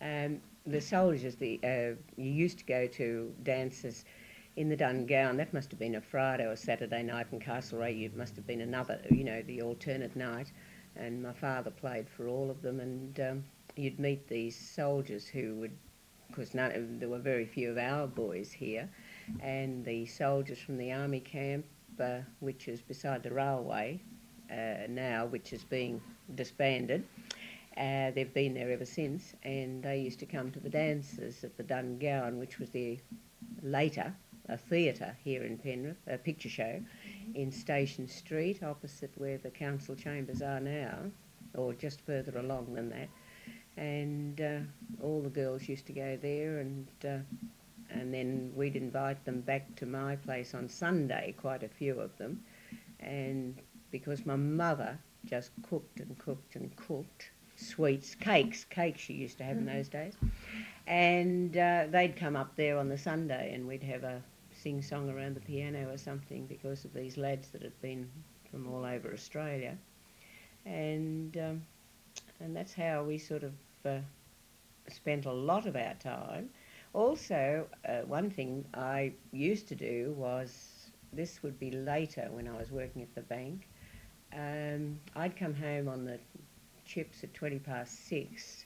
The soldiers, you used to go to dances in the Dungown. That must have been a Friday or Saturday night, in Castlereagh it must have been another, the alternate night. And my father played for all of them, and you'd meet these soldiers who would, because there were very few of our boys here, and the soldiers from the army camp, which is beside the railway now, which is being disbanded. They've been there ever since, and they used to come to the dances at the Dungowan, which was later a theatre here in Penrith, a picture show, in Station Street, opposite where the council chambers are now, or just further along than that. And all the girls used to go there, and then we'd invite them back to my place on Sunday, quite a few of them. And because my mother just cooked and cooked and cooked, sweets, cakes she used to have in those days. And they'd come up there on the Sunday, and we'd have a sing-song around the piano or something, because of these lads that had been from all over Australia. And that's how we sort of spent a lot of our time. Also, one thing I used to do was, this would be later when I was working at the bank, I'd come home on the chips at 6:20.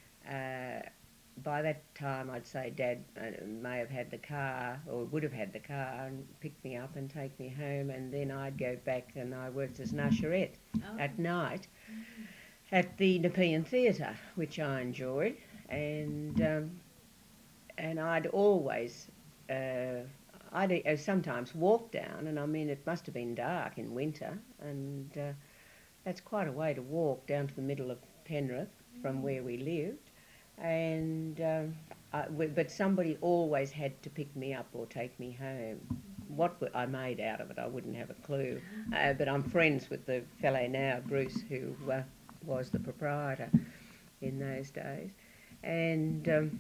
By that time, I'd say Dad may have had the car, or would have had the car, and pick me up and take me home, and then I'd go back, and I worked as an usherette at night at the Nepean Theatre, which I enjoyed, and I'd always, I'd sometimes walk down, and I mean it must have been dark in winter, and that's quite a way to walk down to the middle of Penrith from where we lived. And but somebody always had to pick me up or take me home. What I made out of it, I wouldn't have a clue. But I'm friends with the fellow now, Bruce, who was the proprietor in those days. And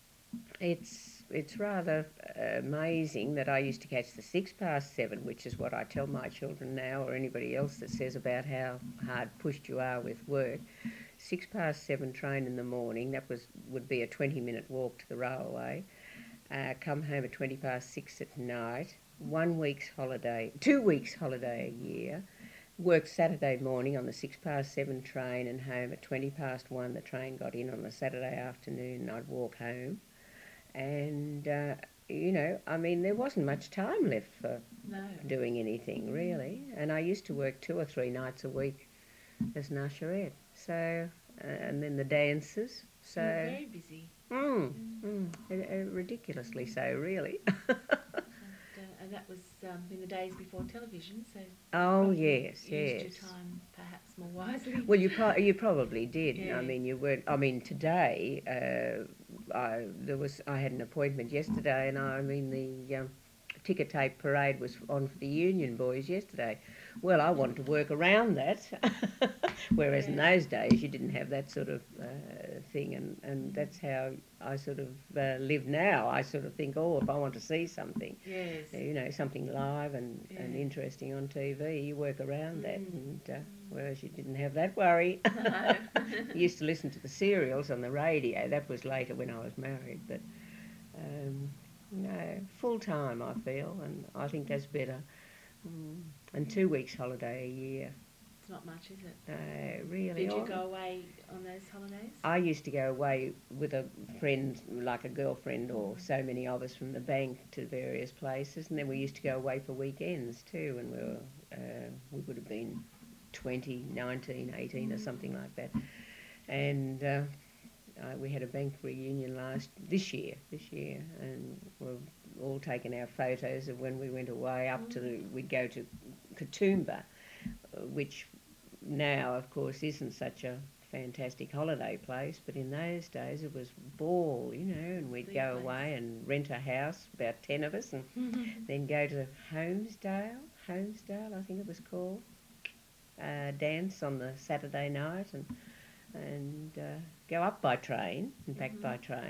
it's rather amazing that I used to catch the 7:06, which is what I tell my children now, or anybody else that says about how hard pushed you are with work. 7:06 train in the morning, would be a 20-minute walk to the railway, come home at 6:20 at night, 2 weeks holiday a year, work Saturday morning on the 6:07 train, and home at 1:20. The train got in on the Saturday afternoon, and I'd walk home. And, I mean, there wasn't much time left for doing anything, really. And I used to work 2 or 3 nights a week as an usherette. So, and then the dances. So you're very busy. Ridiculously so, really. And that was in the days before television, so yes. Used your time perhaps more wisely. Well, you probably did. Yeah. I mean, you weren't. I mean, today I had an appointment yesterday, and the ticker tape parade was on for the Union boys yesterday. Well, I wanted to work around that, whereas in those days you didn't have that sort of thing, and that's how I sort of live now. I sort of think, if I want to see something, something live and interesting on TV, you work around that, and whereas you didn't have that worry. No. You used to listen to the serials on the radio. That was later when I was married, but no, full time I feel, and I think that's better. And 2 weeks holiday a year. It's not much, is it? No, really. Did you go away on those holidays? I used to go away with a friend, like a girlfriend, or so many of us from the bank, to various places, and then we used to go away for weekends too, and we would have been 20, 19, 18 or something like that. And we had a bank reunion this year, and we've all taken our photos of when we went away we'd go to Katoomba, which now, of course, isn't such a fantastic holiday place, but in those days it was ball, and we'd go away and rent a house, about 10 of us, and then go to Holmesdale, I think it was called, dance on the Saturday night, and go up by train and back by train,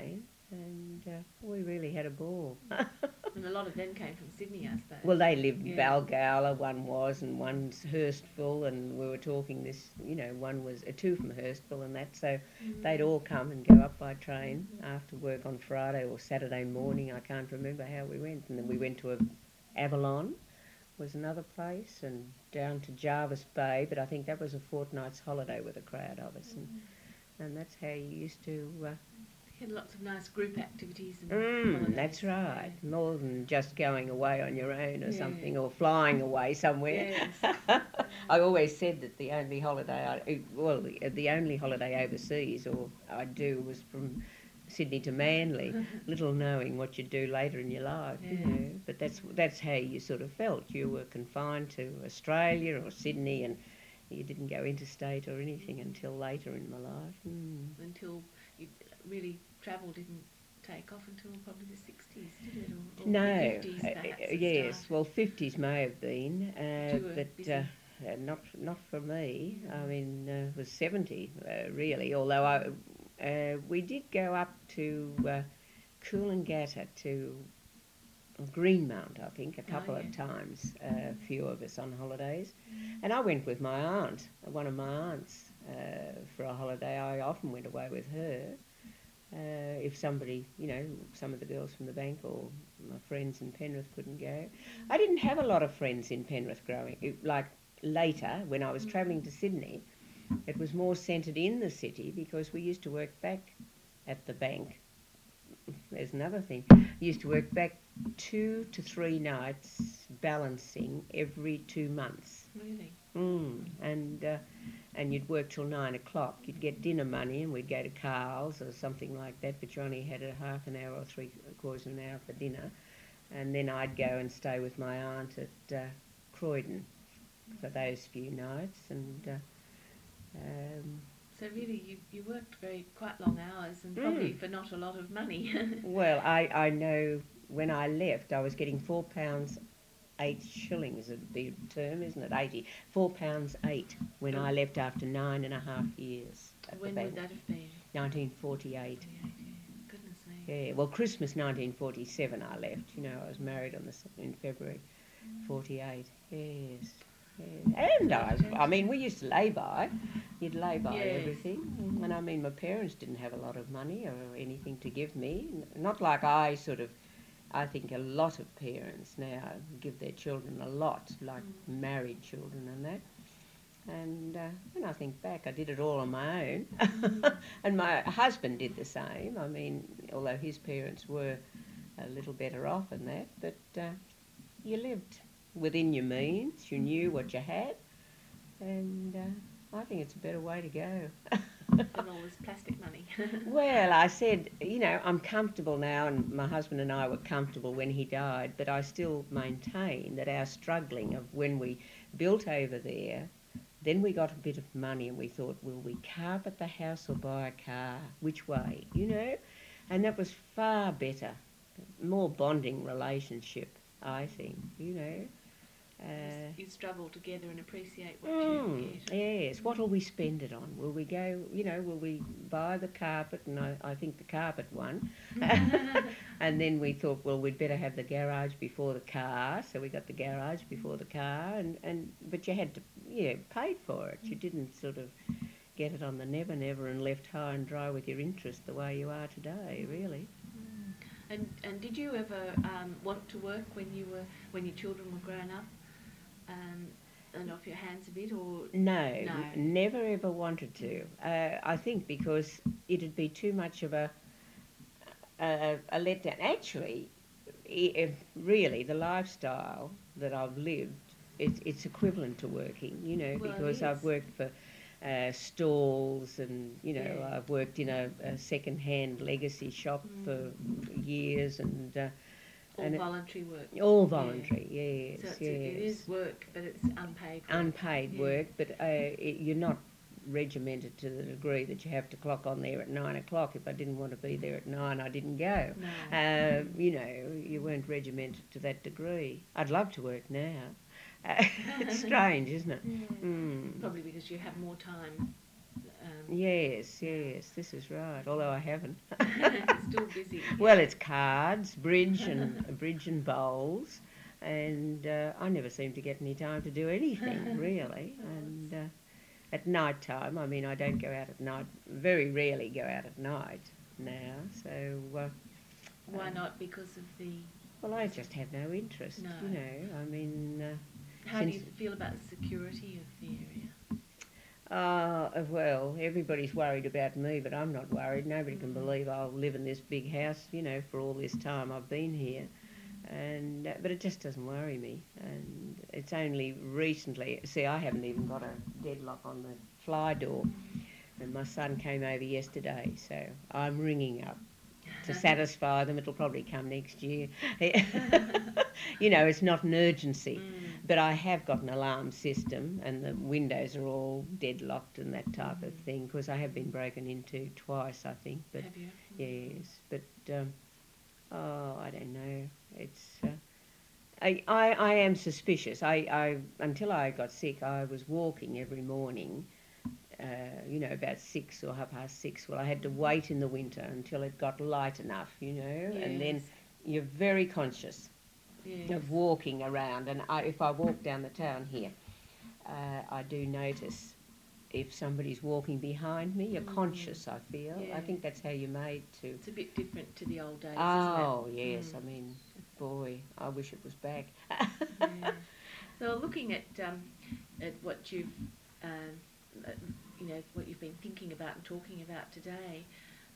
and we really had a ball. And a lot of them came from Sydney, I suppose. Well, they lived Yeah. Balgowlah, one was, and one's Hurstville, and we were talking this, one was two from Hurstville and that, so they'd all come and go up by train after work on Friday or Saturday morning. I can't remember how we went, and then we went to Avalon was another place, and down to Jarvis Bay, but I think that was a fortnight's holiday with a crowd of us, and that's how you used to... You had lots of nice group activities and holidays. That's right. More than just going away on your own or Yeah. something, or flying away somewhere. Yes. I always said that the only holiday, the only holiday overseas I'd do was from Sydney to Manly, little knowing what you'd do later in your life, Yeah. But that's how you sort of felt. You were confined to Australia or Sydney, and you didn't go interstate or anything until later in my life. Until you really travel didn't take off until probably the 60s, did it? Or No, the 50s perhaps it yes, started. well, 50s may have been, But you were busy. not for me. I mean, it was 70 really. Although we did go up to Coolangatta to Greenmount, I think, a couple of times. A few of us on holidays, and I went with my aunt, one of my aunts, for a holiday. I often went away with her. If somebody, some of the girls from the bank or my friends in Penrith couldn't go. I didn't have a lot of friends in Penrith like later when I was travelling to Sydney. It was more centred in the city because we used to work back at the bank. There's another thing. We used to work back 2 to 3 nights balancing every 2 months. Really? And you'd work till 9 o'clock. You'd get dinner money and we'd go to Carl's or something like that, but you only had a half an hour or 3/4 of an hour for dinner. And then I'd go and stay with my aunt at Croydon for those few nights. And So really you worked quite long hours and probably for not a lot of money. well, I know when I left I was getting £4 8 shillings would be the term, isn't it? 80. £4 8 when I left after 9.5 years. At When the would bank. that have been? 1948. 48, yeah. Goodness me. Yeah, well, Christmas 1947 I left. I was married in February 48. Yes. Yeah. And I mean, we used to lay by. You'd lay by Yes. everything. And I mean, my parents didn't have a lot of money or anything to give me. Not like I think a lot of parents now give their children a lot, like married children and that. And when I think back, I did it all on my own. And my husband did the same. I mean, although his parents were a little better off in that, but you lived within your means. You knew what you had. And I think it's a better way to go. And all this plastic money. Well, I said, I'm comfortable now, and my husband and I were comfortable when he died, but I still maintain that our struggling of when we built over there, then we got a bit of money and we thought, will we carpet the house or buy a car? Which way, And that was far better, more bonding relationship, I think, You struggle together and appreciate what you get. Yes, what will we spend it on? Will we go, will we buy the carpet? And I think the carpet won. And then we thought, well, we'd better have the garage before the car. So we got the garage before the car. But you had to, paid for it. You didn't sort of get it on the never and left high and dry with your interest the way you are today, really. And did you ever want to work when your children were grown up? And off your hands a bit, or no, never ever wanted to. I think because it'd be too much of a letdown. Actually, really, the lifestyle that I've lived, it's equivalent to working. Because I've worked for stalls, and I've worked in a second-hand legacy shop for years, and. All voluntary work. All voluntary, yes. So it is work, but it's unpaid work. Unpaid work, but you're not regimented to the degree that you have to clock on there at 9 o'clock. If I didn't want to be there at 9, I didn't go. No. You weren't regimented to that degree. I'd love to work now. It's strange, isn't it? Yeah. Probably because you have more time Yes, this is right. Although I haven't. Still busy. Well, it's cards, bridge and bowls, and I never seem to get any time to do anything really. And at night time, I mean, I don't go out at night. Very rarely go out at night now. So why not? Because of the. Well, I just have no interest. No. You know, I mean. How do you feel about the security of the area? Well, everybody's worried about me, but I'm not worried. Nobody can believe I'll live in this big house, you know, for all this time I've been here. And but it just doesn't worry me. And it's only recently, see, I haven't even got a deadlock on the fly door. And my son came over yesterday, so I'm ringing up to satisfy them. It'll probably come next year. You know, it's not an urgency. But I have got an alarm system, and the windows are all deadlocked and that type of thing, because I have been broken into twice, I think. But have you? yes, but I don't know. It's I am suspicious. I until I got sick, I was walking every morning. You know, about 6 or 6:30. Well, I had to wait in the winter until it got light enough, you know, and then you're very conscious of walking around. And if I walk down the town here, I do notice if somebody's walking behind me. You're conscious, I feel. I think that's how you're made to. It's a bit different to the old days, Oh, isn't it? yes. I mean, boy, I wish it was back. So looking at what you've you know, what you've been thinking about and talking about today,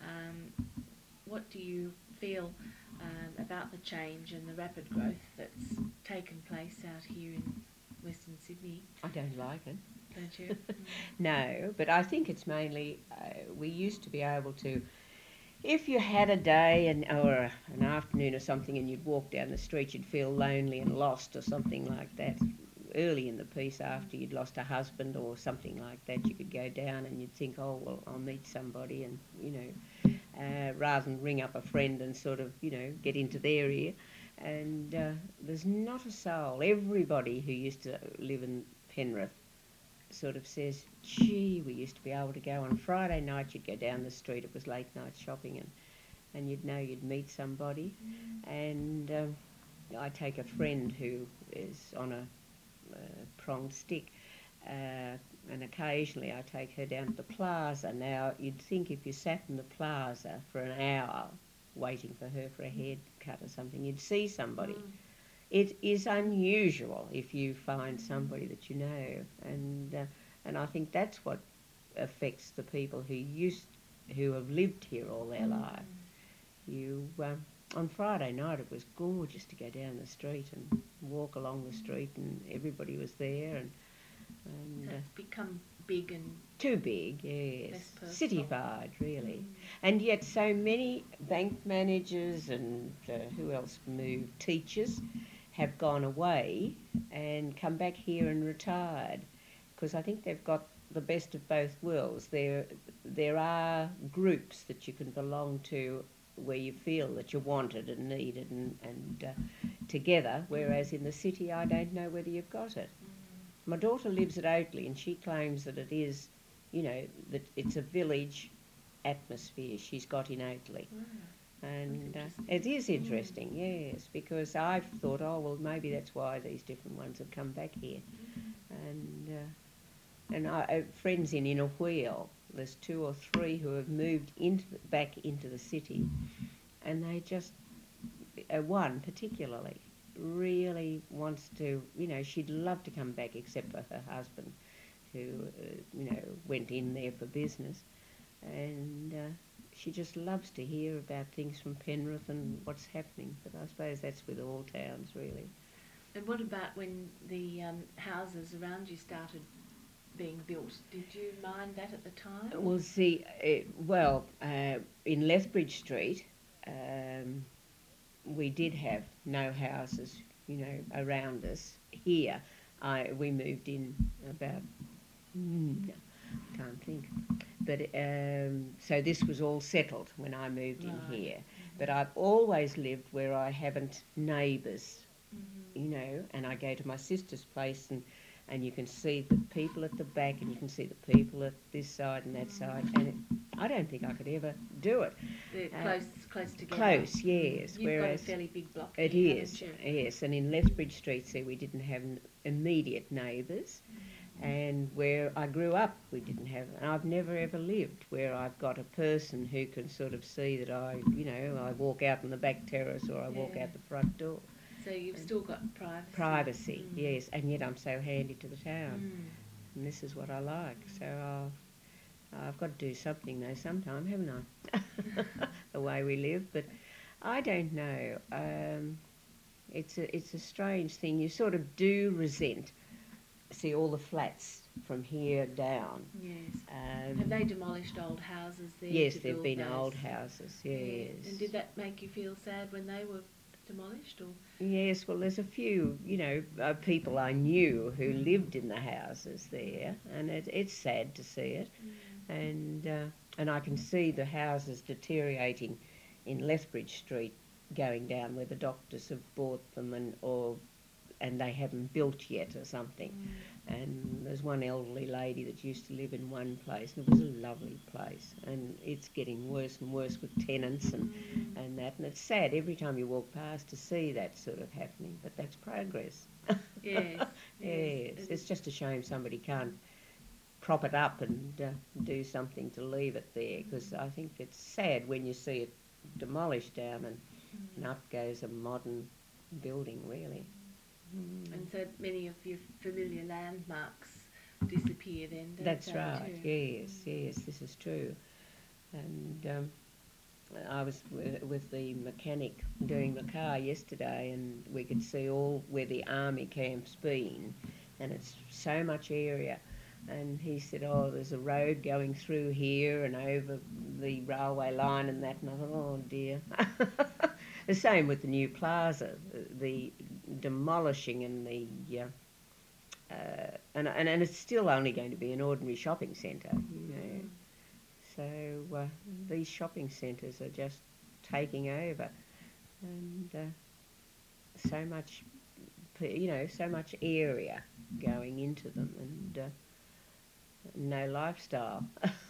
what do you feel about the change and the rapid growth that's taken place out here in Western Sydney? I don't like it. Don't you? No, but I think it's mainly, we used to be able to, if you had a day or an afternoon or something and you'd walk down the street, you'd feel lonely and lost or something like that. Early in the piece, after you'd lost a husband or something like that, you could go down and you'd think, oh, well, I'll meet somebody, and, you know, rather than ring up a friend and sort of, you know, get into their ear. And there's not a soul. Everybody who used to live in Penrith sort of says, gee, we used to be able to go on Friday night, you'd go down the street, it was late night shopping, and you'd know you'd meet somebody. And I take a friend who is on a pronged stick, and occasionally I take her down to the plaza. Now, you'd think if you sat in the plaza for an hour waiting for her for a haircut or something, you'd see somebody. It is unusual if you find somebody that you know, and I think that's what affects the people who have lived here all their life. You on Friday night, it was gorgeous to go down the street and walk along the street, and everybody was there. And so it's become big and too big, yes, less personal. cityfied, really. And yet, so many bank managers and who else moved, teachers, have gone away and come back here and retired, because I think they've got the best of both worlds. There are groups that you can belong to where you feel that you're wanted and needed and together, whereas in the city I don't know whether you've got it. My daughter lives at Oatley, and she claims that it is, you know, that it's a village atmosphere she's got in Oatley. And it is interesting, yes, because I've thought, oh, well, maybe that's why these different ones have come back here. And I friends in Inner Wheel, there's 2 or 3 who have moved back into the city, and they just, one particularly, really wants to, you know, she'd love to come back except for her husband, who, you know, went in there for business, and she just loves to hear about things from Penrith and what's happening. But I suppose that's with all towns, really. And what about when the houses around you started being built? Did you mind that at the time? Well, see, in Lethbridge Street, we did have no houses, you know, around us. Here, we moved in about, can't think. But so this was all settled when I moved in here. But I've always lived where I haven't neighbours, you know, and I go to my sister's place, and and you can see the people at the back, and you can see the people at this side and that side, and I don't think I could ever do it. They're close together. Close, yes. You've whereas got a fairly big block it here, is, haven't you? yes. And in Lethbridge Street, see, we didn't have immediate neighbours. And where I grew up, we didn't have, and I've never ever lived where I've got a person who can sort of see that I walk out on the back terrace or I walk out the front door. So you've still got privacy. Privacy, yes, and yet I'm so handy to the town, and this is what I like. So I've got to do something though sometime, haven't I? The way we live, but I don't know. It's a strange thing. You sort of do resent. See all the flats from here down. Yes. Have they demolished old houses there? Yes, to there've build been those? old houses. Yes. And did that make you feel sad when they were demolished, or? Yes. Well, there's a few, people I knew who lived in the houses there, and it's sad to see it, and I can see the houses deteriorating in Lethbridge Street, going down where the doctors have bought them, and they haven't built yet or something. And there's one elderly lady that used to live in one place, and it was a lovely place, and it's getting worse and worse with tenants and that, and it's sad every time you walk past to see that sort of happening, but that's progress. Yes. Yes. It's just a shame somebody can't prop it up and do something to leave it there, because I think it's sad when you see it demolished down and up goes a modern building, really. And so many of your familiar landmarks disappear then, don't That's they, right, too? yes, this is true. And I was with the mechanic doing the car yesterday, and we could see all where the army camp's been, and it's so much area. And he said, oh, there's a road going through here and over the railway line and that, and I thought, oh dear. The same with the new plaza, the demolishing and and it's still only going to be an ordinary shopping centre, So these shopping centres are just taking over, and so much area going into them, and no lifestyle.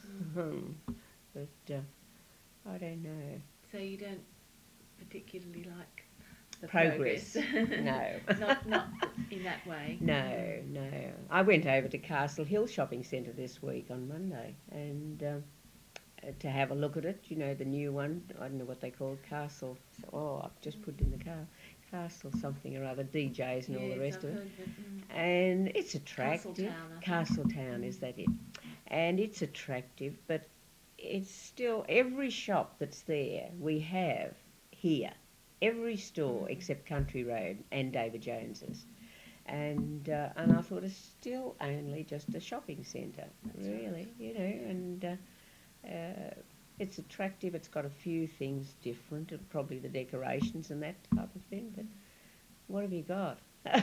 But I don't know. So you don't particularly like the Progress. No. not in that way. No. I went over to Castle Hill Shopping Centre this week on Monday, and to have a look at it, the new one. I don't know what they called, Castle. I've just put it in the car. Castle something or other, DJs and all the rest of it. And it's attractive. Castletown, is that it? And it's attractive, but it's still, every shop that's there we have here. Every store except Country Road and David Jones's. And I thought it's still only just a shopping centre, really, and it's attractive. It's got a few things different, and probably the decorations and that type of thing, but what have you got?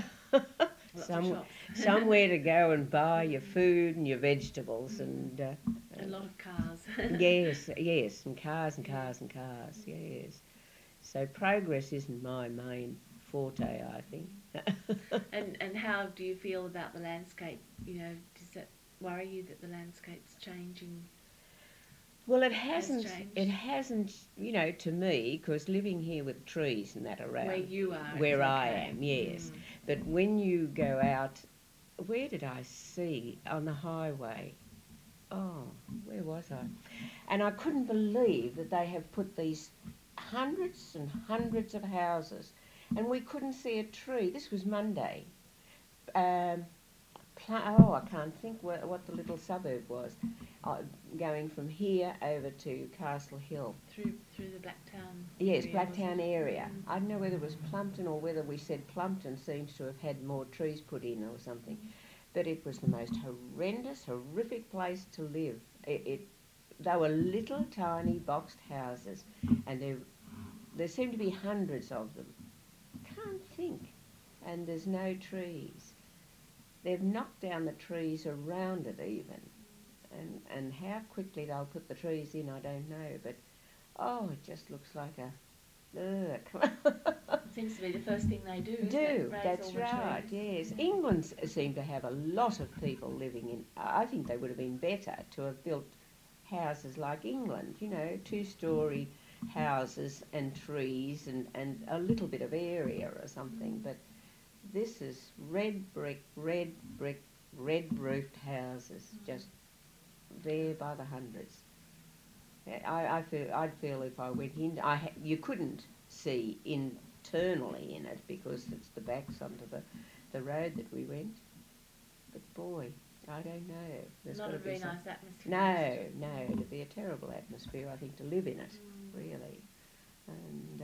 Somewhere to go and buy your food and your vegetables and... a lot of cars. Yes, and cars, yes. So progress isn't my main forte, I think. And how do you feel about the landscape? Does that worry you that the landscape's changing? Well, it hasn't, to me, because living here with trees and that around. Where you are. Where I am, yes. But when you go out, where did I see? On the highway. Oh, where was I? And I couldn't believe that they have put these hundreds and hundreds of houses, and we couldn't see a tree. This was Monday. I can't think what the little suburb was. Going from here over to Castle Hill. Through the Blacktown. Yes, Blacktown area. I don't know whether it was Plumpton or whether we said Plumpton seems to have had more trees put in or something. But it was the most horrific place to live. They were little tiny boxed houses, and there seemed to be hundreds of them. Can't think. And there's no trees. They've knocked down the trees around it even. And how quickly they'll put the trees in, I don't know. But, it just looks like a... seems to be the first thing they do. Isn't Do, it? Raise that's all the right, trees. yes. England seemed to have a lot of people living in. I think they would have been better to have built houses like England, you know, 2-storey houses and trees and a little bit of area or something. But this is red roofed houses, just there by the hundreds. I'd feel if I went in, you couldn't see internally in it because it's the backs onto the road that we went. But boy, I don't know. There's Not got a to very be some. nice atmosphere. No, it'd be a terrible atmosphere, I think, to live in it, really. And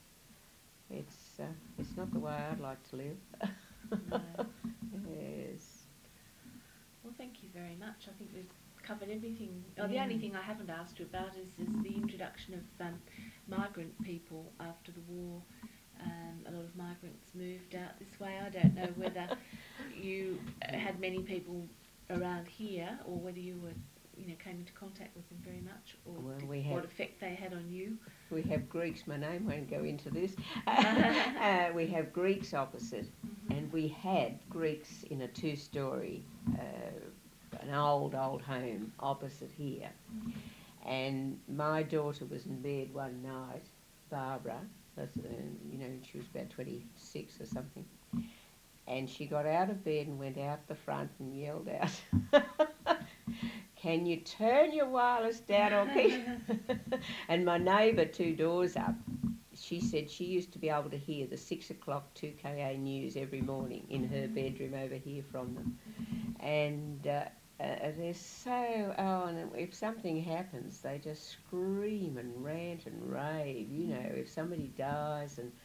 it's not the way I'd like to live. No. Yes. Well, thank you very much. I think we've covered everything. Oh, the only thing I haven't asked you about is the introduction of migrant people after the war. A lot of migrants moved out this way. I don't know whether you had many people around here, or whether you were, came into contact with them very much, or what effect they had on you. We have Greeks. My name won't go into this. We have Greeks opposite, and we had Greeks in a 2-storey, an old home opposite here. And my daughter was in bed one night, Barbara. She was about 26 or something. And she got out of bed and went out the front and yelled out, "Can you turn your wireless down or keep?" And my neighbour 2 doors up, she said she used to be able to hear the 6 o'clock 2KA news every morning in her bedroom over here from them. And they're so, and if something happens, they just scream and rant and rave, if somebody dies, and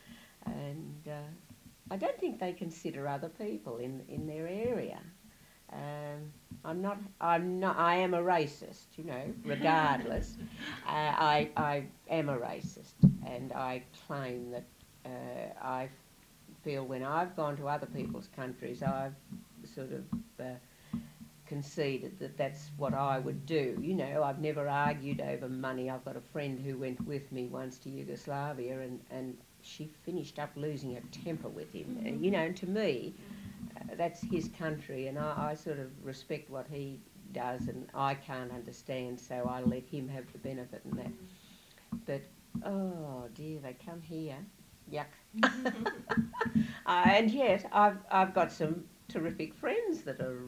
I don't think they consider other people in their area. I am a racist, regardless. I am a racist, and I claim that I feel when I've gone to other people's countries, I've sort of conceded that that's what I would do. I've never argued over money. I've got a friend who went with me once to Yugoslavia, and she finished up losing her temper with him. And to me, that's his country, and I sort of respect what he does, and I can't understand, so I let him have the benefit in that. But, oh dear, they come here. Yuck. And yet, I've got some terrific friends that are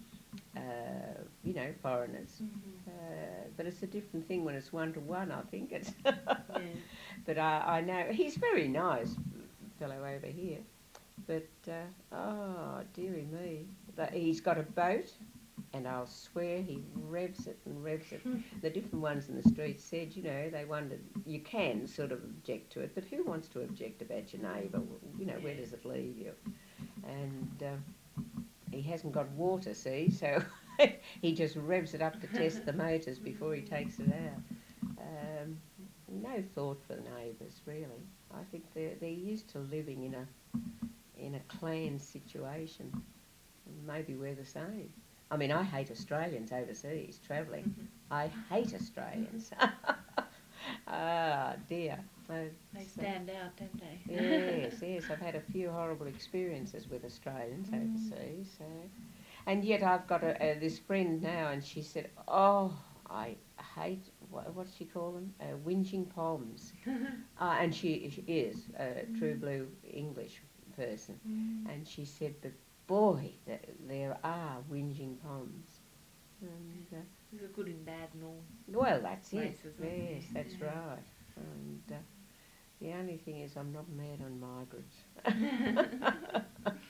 foreigners. But it's a different thing when it's one-to-one, I think. But I know he's very nice, fellow over here. But, oh, dearie me. He's got a boat, and I'll swear he revs it and revs it. The different ones in the street said, they wondered, you can sort of object to it, but who wants to object about your neighbour? Where does it leave you? And he hasn't got water, see, so he just revs it up to test the motors before he takes it out. No thought for the neighbours, really. I think they're used to living in a clan situation. Maybe we're the same. I mean, I hate Australians overseas travelling. I hate Australians. Ah, dear. They stand out, don't they? Yes. I've had a few horrible experiences with Australians overseas. And yet I've got this friend now, and she said, "Oh, I hate, what does she call them? Whinging Poms." And she is a true blue English person. And she said, "But boy, there are whinging Poms." And, They're good and bad and all. Well, that's places, it. Yes, that's right. And the only thing is, I'm not mad on migrants.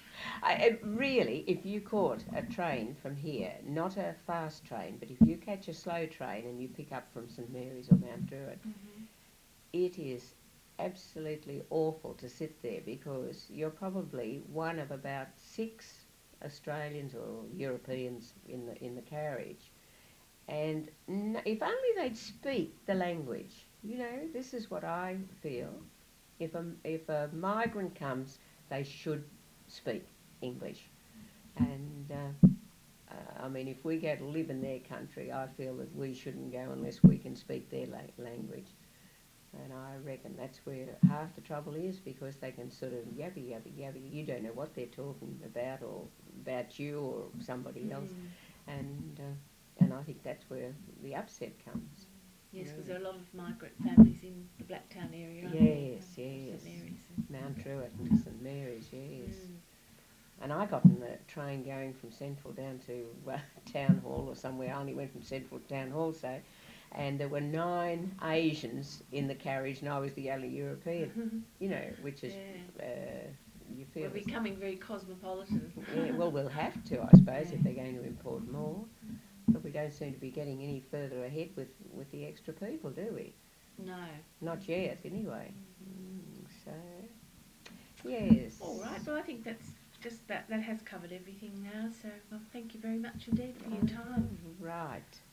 Really, if you caught a train from here, not a fast train, but if you catch a slow train and you pick up from St Mary's or Mount Druitt, it is absolutely awful to sit there, because you're probably one of about 6 Australians or Europeans in the carriage. And if only they'd speak the language. This is what I feel. If a migrant comes, they should speak English. And I mean, if we go to live in their country, I feel that we shouldn't go unless we can speak their language. And I reckon that's where half the trouble is, because they can sort of yabby, yabby, yabby. You don't know what they're talking about, or about you or somebody else. And I think that's where the upset comes. Yes, because Yeah. there are a lot of migrant families in the Blacktown area, aren't Yes, there? yes. St Mary's. Mount Druitt and St Mary's, yes. Mm. And I got on the train going from Central down to Town Hall or somewhere. I only went from Central to Town Hall, so. And there were 9 Asians in the carriage, and I was the only European, you know, which is, you feel... We're becoming very cosmopolitan. Yeah, well, we'll have to, I suppose, if they're going to import more. But we don't seem to be getting any further ahead with the extra people, do we? No. Not yet, anyway. So, yes. All right, well, I think that's just that has covered everything now, so well, thank you very much indeed for your time. Right.